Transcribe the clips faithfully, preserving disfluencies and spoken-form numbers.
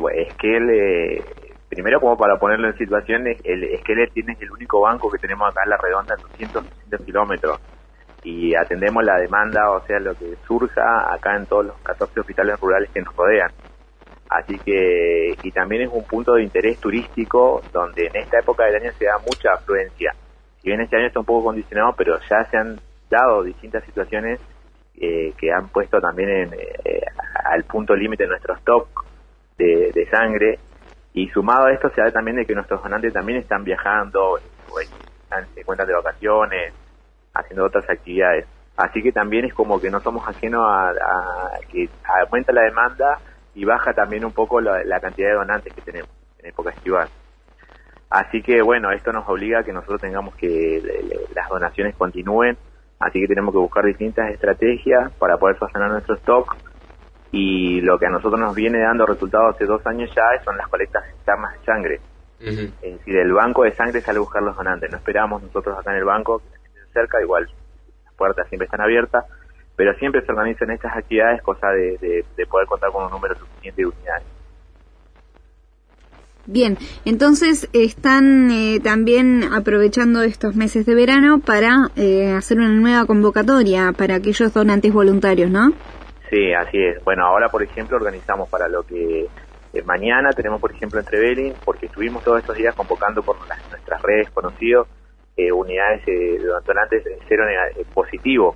Esquel, eh, primero como para ponerlo en situación, el Esquel tiene el único banco que tenemos acá en La Redonda, doscientos kilómetros, y atendemos la demanda, o sea, lo que surja acá en todos los catorce hospitales rurales que nos rodean. Así que, y también es un punto de interés turístico donde en esta época del año se da mucha afluencia. Si bien este año está un poco condicionado, pero ya se han dado distintas situaciones eh, que han puesto también en, eh, al punto límite nuestro stock de, de sangre, y sumado a esto se da también de que nuestros donantes también están viajando, o están, se encuentran de vacaciones, haciendo otras actividades. Así que también es como que no somos ajenos a, a que aumenta la demanda y baja también un poco la, la cantidad de donantes que tenemos en época estival. Así que bueno, esto nos obliga a que nosotros tengamos que le, le, las donaciones continúen, así que tenemos que buscar distintas estrategias para poder sostener nuestro stock, y lo que a nosotros nos viene dando resultados hace dos años ya son las colectas externas de sangre. Uh-huh. Es decir, el banco de sangre sale a buscar los donantes, no esperamos nosotros acá en el banco que la gente se acerca, igual las puertas siempre están abiertas, pero siempre se organizan estas actividades, cosa de, de, de poder contar con un número suficiente de unidades. Bien, entonces están eh, también aprovechando estos meses de verano para eh, hacer una nueva convocatoria para aquellos donantes voluntarios, ¿no? Sí, así es. Bueno, ahora por ejemplo organizamos para lo que eh, mañana tenemos por ejemplo en Trevelin, porque estuvimos todos estos días convocando por las, nuestras redes conocidos eh, unidades eh, de donantes cero eh, positivo.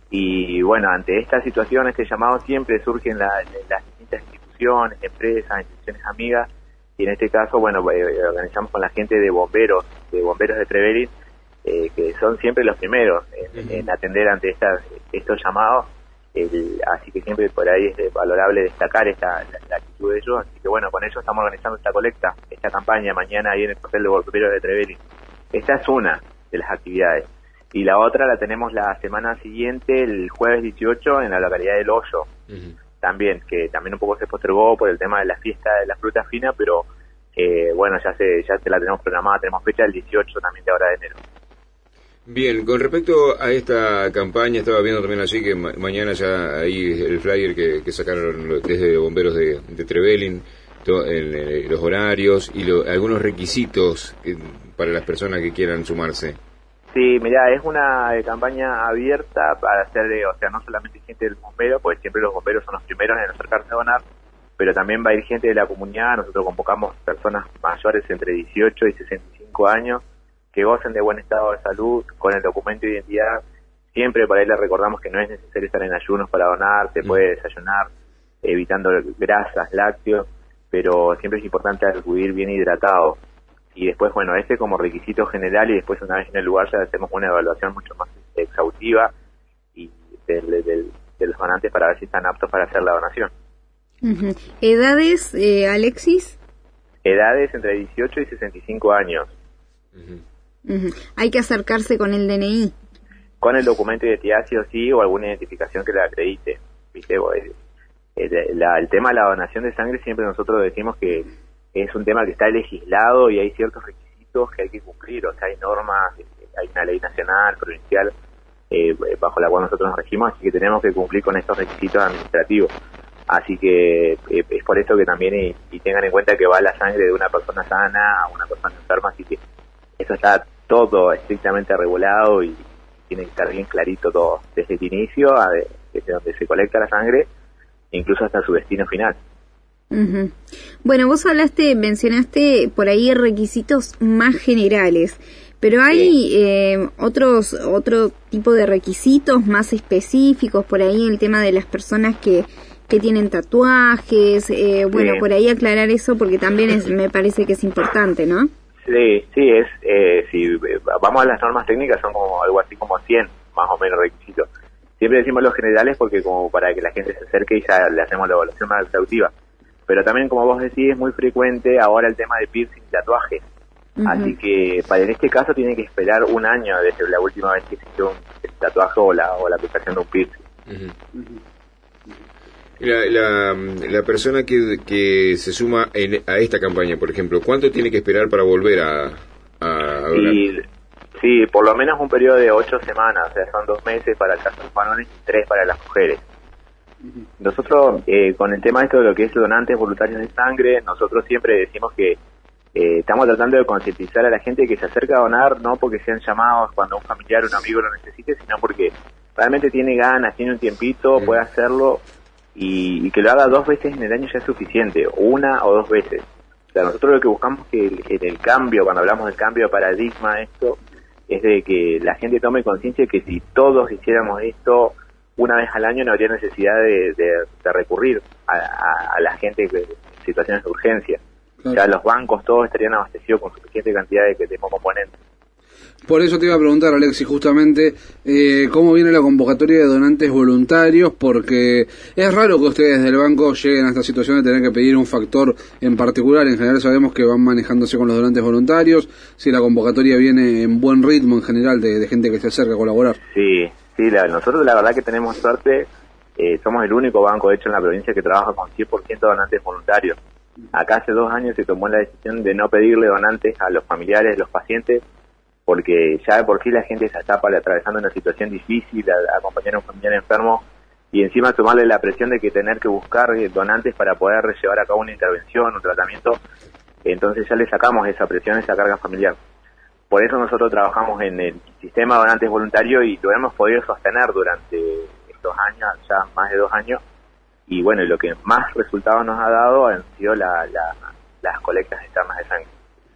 Y bueno, ante esta situación, este llamado siempre surge en, la, en las distintas instituciones, empresas, instituciones amigas, y en este caso, bueno, eh, organizamos con la gente de bomberos, de bomberos de Trevelin, eh, que son siempre los primeros en, uh-huh. en atender ante estas, estos llamados, el, así que siempre por ahí es valorable destacar esta la, la actitud de ellos, así que bueno, con ellos estamos organizando esta colecta, esta campaña mañana ahí en el cuartel de bomberos de Trevelin. Esta es una de las actividades. Y la otra la tenemos la semana siguiente, el jueves dieciocho, en la localidad del Hoyo, uh-huh. también, que también un poco se postergó por el tema de la fiesta de la fruta fina, pero eh, bueno, ya se ya se la tenemos programada, tenemos fecha el dieciocho también de ahora de enero. Bien, con respecto a esta campaña, estaba viendo también allí que ma- mañana ya ahí el flyer que, que sacaron desde bomberos de, de Trevelin, to, en, en los horarios y lo, algunos requisitos que, para las personas que quieran sumarse. Sí, mirá, es una eh, campaña abierta para hacer, de, o sea, no solamente gente del bombero, porque siempre los bomberos son los primeros en acercarse a donar, pero también va a ir gente de la comunidad. Nosotros convocamos personas mayores entre dieciocho y sesenta y cinco años que gocen de buen estado de salud, con el documento de identidad. Siempre por ahí les recordamos que no es necesario estar en ayunos para donar, se puede desayunar evitando grasas, lácteos, pero siempre es importante acudir bien hidratado. Y después, bueno, ese como requisito general, y después una vez en el lugar ya hacemos una evaluación mucho más exhaustiva y de, de, de, de los donantes para ver si están aptos para hacer la donación. Uh-huh. ¿Edades, eh, Alexis? Edades entre dieciocho y sesenta y cinco años. Uh-huh. Uh-huh. Hay que acercarse con el D N I. Con el documento de identidad sí o sí, o alguna identificación que la acredite. ¿Viste? El, el, la, el tema de la donación de sangre siempre nosotros decimos que es un tema que está legislado y hay ciertos requisitos que hay que cumplir, o sea, hay normas, hay una ley nacional, provincial, eh, bajo la cual nosotros nos regimos, así que tenemos que cumplir con estos requisitos administrativos. Así que eh, es por eso que también, y, y tengan en cuenta que va la sangre de una persona sana a una persona enferma, así que eso está todo estrictamente regulado y tiene que estar bien clarito todo, desde el inicio, a de, desde donde se colecta la sangre, incluso hasta su destino final. Uh-huh. Bueno, vos hablaste, mencionaste por ahí requisitos más generales, pero hay sí. eh, otros otro tipo de requisitos más específicos, por ahí el tema de las personas que que tienen tatuajes, eh, bueno, sí. por ahí aclarar eso porque también es, me parece que es importante, ¿no? Sí, sí, es, eh, si vamos a las normas técnicas son como algo así como cien más o menos requisitos. Siempre decimos los generales porque como para que la gente se acerque y ya le hacemos la evaluación más exhaustiva. Pero también, como vos decís, es muy frecuente ahora el tema de piercing y tatuajes. Uh-huh. Así que para en este caso tiene que esperar un año desde la última vez que existió un tatuaje o la, o la aplicación de un piercing. Uh-huh. Uh-huh. La, la, la persona que, que se suma en, a esta campaña, por ejemplo, ¿cuánto tiene que esperar para volver a, a, a donar? Y, sí, por lo menos un periodo de ocho semanas, o sea, son dos meses para el caso de los varones y tres para las mujeres. Nosotros, eh, con el tema esto de lo que es donantes voluntarios de sangre, nosotros siempre decimos que eh, estamos tratando de concientizar a la gente que se acerca a donar, no porque sean llamados cuando un familiar o un amigo lo necesite, sino porque realmente tiene ganas, tiene un tiempito, mm. puede hacerlo, y, y que lo haga dos veces en el año ya es suficiente, una o dos veces. O sea, nosotros lo que buscamos que el, en el cambio, cuando hablamos del cambio de paradigma, esto, es de que la gente tome conciencia de que si todos hiciéramos esto una vez al año no habría necesidad de, de, de recurrir a, a, a la gente en situaciones de urgencia. Claro. Ya los bancos todos estarían abastecidos con suficiente cantidad de, de hemocomponentes. Por eso te iba a preguntar, Alexis, justamente, eh, ¿cómo viene la convocatoria de donantes voluntarios? Porque es raro que ustedes del banco lleguen a esta situación de tener que pedir un factor en particular. En general sabemos que van manejándose con los donantes voluntarios. Si la convocatoria viene en buen ritmo en general de, de gente que se acerca a colaborar. Sí, sí, la, nosotros la verdad que tenemos suerte. Eh, somos el único banco, de hecho, en la provincia que trabaja con cien por ciento donantes voluntarios. Acá hace dos años se tomó la decisión de no pedirle donantes a los familiares de los pacientes, porque ya de por sí la gente se está atravesando una situación difícil, a, a acompañar a un familiar enfermo, y encima tomarle la presión de que tener que buscar donantes para poder llevar a cabo una intervención, un tratamiento. Entonces ya le sacamos esa presión, esa carga familiar. Por eso nosotros trabajamos en el sistema de donantes voluntarios y lo hemos podido sostener durante estos años, ya más de dos años, y bueno, lo que más resultados nos ha dado han sido la, la, las colectas externas de sangre.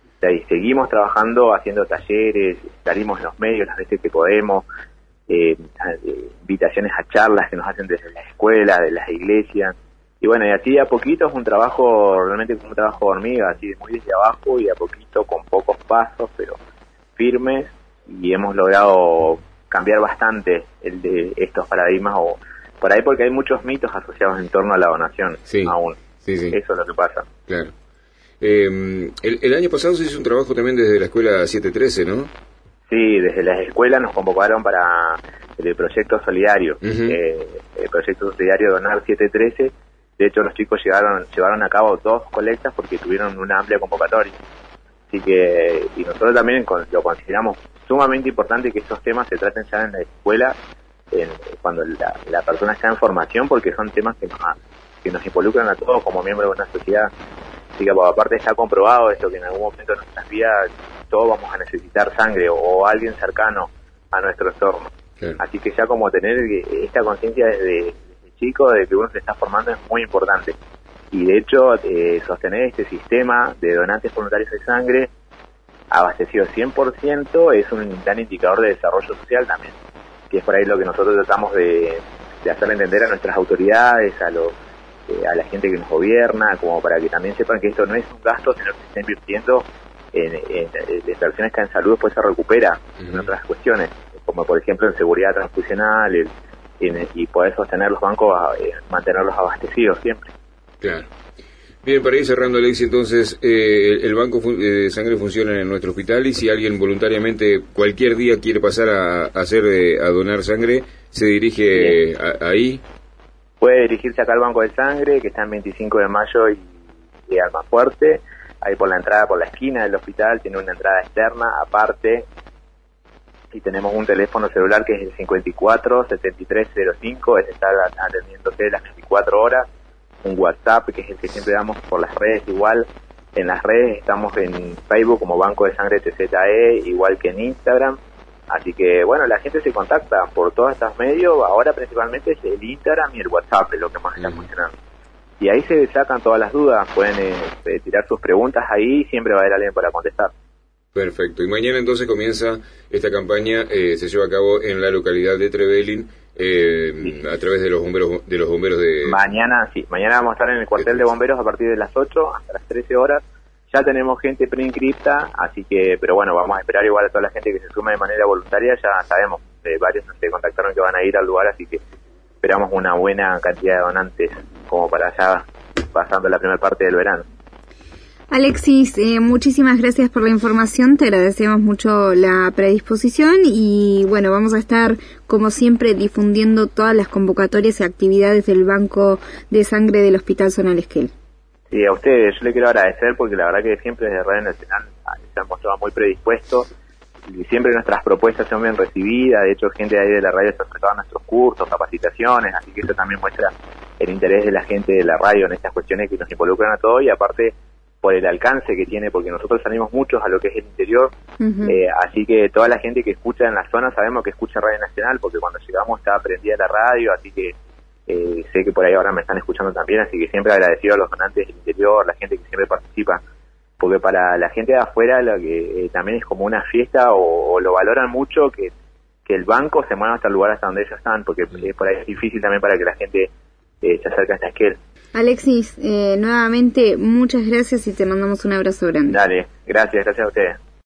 Y seguimos trabajando, haciendo talleres, salimos en los medios las veces que podemos, eh, invitaciones a charlas que nos hacen desde la escuela, de las iglesias, y bueno, y así a poquito es un trabajo, realmente como un trabajo de hormiga, así muy desde abajo y a poquito con pocos pasos, pero firmes, y hemos logrado cambiar bastante el de estos paradigmas, o por ahí porque hay muchos mitos asociados en torno a la donación, sí, aún, sí, sí. Eso es lo que pasa. Claro. Eh, el, el año pasado se hizo un trabajo también desde la escuela siete trece, ¿no? Sí, desde las escuelas nos convocaron para el proyecto solidario, uh-huh. eh, el proyecto solidario Donar siete trece. De hecho, los chicos llegaron, llevaron a cabo dos colectas porque tuvieron una amplia convocatoria. Así que, y nosotros también lo consideramos sumamente importante que estos temas se traten ya en la escuela, en, cuando la, la persona está en formación, porque son temas que nos, que nos involucran a todos como miembros de una sociedad. Así que, pues, aparte está comprobado esto, que en algún momento de nuestras vidas todos vamos a necesitar sangre o, o alguien cercano a nuestro entorno. Sí. Así que ya como tener esta conciencia desde, desde chico de que uno se está formando es muy importante. Y de hecho, eh, sostener este sistema de donantes voluntarios de sangre abastecido cien por ciento es un gran indicador de desarrollo social también, que es por ahí lo que nosotros tratamos de, de hacerle entender a nuestras autoridades, a los a la gente que nos gobierna, como para que también sepan que esto no es un gasto, sino que se está invirtiendo en, en, en de personas que en salud después se recupera uh-huh. en otras cuestiones, como por ejemplo en seguridad transfusional, el, en, y poder sostener los bancos, eh, mantenerlos abastecidos siempre. Claro. Bien, para ir cerrando, Alexis, entonces, eh, el banco de sangre funciona en nuestro hospital, y si alguien voluntariamente cualquier día quiere pasar a, a hacer eh, a donar sangre, se dirige a, ahí. Puede dirigirse acá al Banco de Sangre, que está en veinticinco de mayo y, y Almafuerte, ahí por la entrada, por la esquina del hospital, tiene una entrada externa, aparte, y tenemos un teléfono celular que es el cincuenta y cuatro, setenta y tres cero cinco, ese está atendiéndose las veinticuatro horas, un WhatsApp, que es el que siempre damos por las redes, igual, en las redes estamos en Facebook como Banco de Sangre T Z E, igual que en Instagram. Así que, bueno, la gente se contacta por todos estos medios, ahora principalmente es el Instagram y el WhatsApp, es lo que más está funcionando. Y ahí se sacan todas las dudas, pueden eh, tirar sus preguntas ahí y siempre va a haber alguien para contestar. Perfecto, y mañana entonces comienza esta campaña, eh, se lleva a cabo en la localidad de Trevelin, eh, sí. a través de los bomberos de los bomberos de... Mañana, sí, mañana vamos a estar en el cuartel de bomberos a partir de las ocho hasta las trece horas. Ya tenemos gente preinscripta, así que, pero bueno, vamos a esperar igual a toda la gente que se sume de manera voluntaria. Ya sabemos, eh, varios se contactaron que van a ir al lugar, así que esperamos una buena cantidad de donantes como para ya pasando la primera parte del verano. Alexis, eh, muchísimas gracias por la información, te agradecemos mucho la predisposición y bueno, vamos a estar como siempre difundiendo todas las convocatorias y actividades del Banco de Sangre del Hospital Zonal Esquel. Sí, a ustedes yo le quiero agradecer porque la verdad que siempre desde Radio Nacional se han mostrado muy predispuestos siempre nuestras propuestas son bien recibidas, de hecho gente de ahí de la radio se ha acercado a nuestros cursos, capacitaciones, así que eso también muestra el interés de la gente de la radio en estas cuestiones que nos involucran a todos, y aparte por el alcance que tiene, porque nosotros salimos muchos a lo que es el interior, uh-huh. eh, así que toda la gente que escucha en la zona sabemos que escucha Radio Nacional, porque cuando llegamos estaba prendida la radio, así que eh, sé que por ahí ahora me están escuchando también, así que siempre agradecido a los donantes del interior, la gente que siempre participa, porque para la gente de afuera lo que eh, también es como una fiesta, o, o lo valoran mucho, que, que el banco se mueva hasta el lugar hasta donde ellos están, porque eh, por ahí es difícil también para que la gente eh, se acerque hasta Esquel. Alexis, eh, nuevamente muchas gracias y te mandamos un abrazo grande. Dale, gracias, gracias a ustedes.